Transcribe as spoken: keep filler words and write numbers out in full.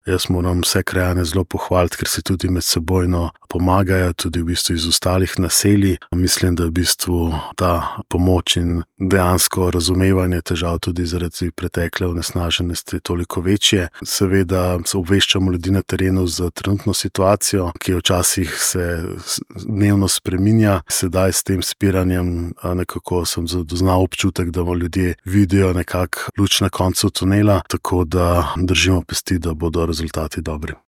Jaz moram vse krajane zelo pohvaliti, ker si tudi medsebojno pomagajo, tudi v bistvu iz ostalih naselij. Mislim, da v bistvu ta pomoč in dejansko razumevanje težav tudi zaradi pretekle onesnaženosti toliko večje. Seveda obveščamo ljudi na terenu za trenutno situacijo, ki včasih se dnevno spreminja. Sedaj s tem spiranjem nekako sem zadoznal občutek, da ljudje vidijo nekako luč na koncu tunela, tako da držimo pesti, da bodo rezultati dobri.